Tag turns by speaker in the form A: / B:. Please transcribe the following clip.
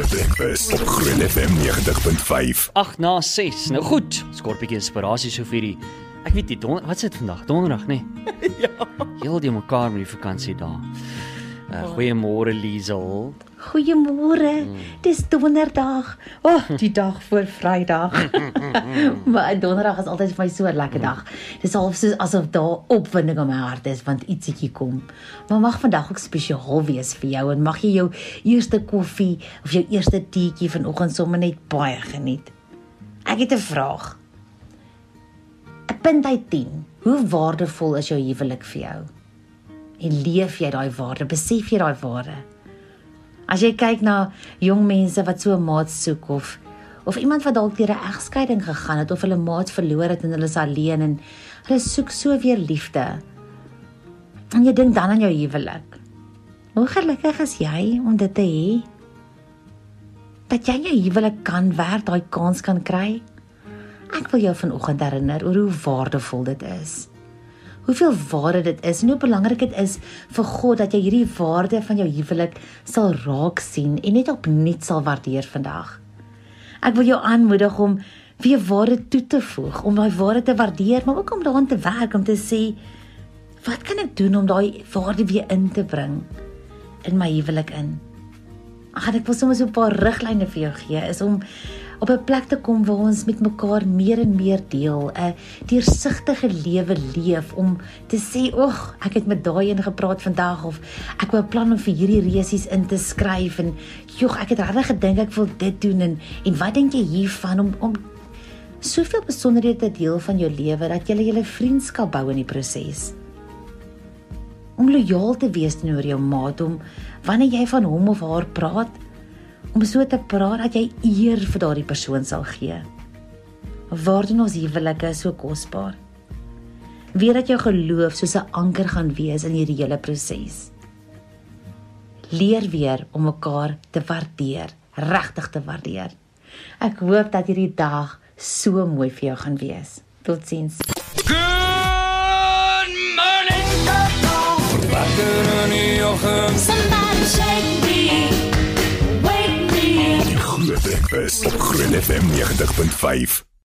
A: Breakfast op Groen FM 90.5.
B: 8:06. Nou goed, skorpietjie inspirasie so vir die, ek weet nie, wat is dit vandag? Donderdag, nee?
C: Ja.
B: Heel die mekaar met die vakansie daar. Goeiemôre Liesel.
C: Goeiemôre, dis donderdag. Die dag voor Vrydag. Maar donderdag is altyd vir my so 'n lekker dag. Dis half soos asof daar opwinding in my hart is, want ietsiekie kom. Maar mag vandag ook spesiaal wees vir jou, en mag jy jou eerste koffie of jou eerste teetjie vanoggend sommer net baie geniet. Ek het 'n vraag. 'n punt uit 10. Hoe waardevol is jou huwelik vir jou? En leef jy daai waarde? Besef jy daai waarde? As jy kyk na jong mense wat so 'n maat soek, of iemand wat dalk deur 'n egskeiding gegaan het, of hulle maat verloor het en hulle is alleen en hulle soek so weer liefde. En jy dink dan aan jou huwelik. Hoe gelukkig is jy om dit te hê? Dat jy jou huwelik kan werk, daai kans kan kry? Ek wil jou vanoggend herinner oor hoe waardevol dit is. Hoeveel waarde dit is en hoe belangrik dit is vir God dat jy hierdie waarde van jou huwelik sal raak sien en net opnuut sal waardeer vandag. Ek wil jou aanmoedig om weer waarde toe te voeg, om daai waarde te waardeer, maar ook om daaraan te werk, om te sê, wat kan ek doen om daai waarde weer in te bring in my huwelik in? Ek wil soms 'n paar riglyne vir jou gee, is om op 'n plek te kom waar ons met mekaar meer en meer deel, 'n deursigtige lewe leef, om te sê, ek het met daai een gepraat vandag, of ek wou plan om vir hierdie resies in te skryf, en ek het regtig gedink ek wil dit doen, en wat dink jy hiervan, om soveel besonderhede te deel van jou lewe, dat jy julle vriendskap bou in die proses. Om lojaal te wees teenoor jou maat, om wanneer jy van hom of haar praat, om so te praat dat jy eer vir daardie persoon sal gee. Waar doen ons huwelike so kosbaar? Weet dat jou geloof soos 'n anker gaan wees in hierdie hele proses. Leer weer om mekaar te waardeer, regtig te waardeer. Ek hoop dat hierdie dag so mooi vir jou gaan wees. Totsiens.
D: Good morning. Somebody shake me, wake me.
A: Groen Breakfast op Groen FM 90.5.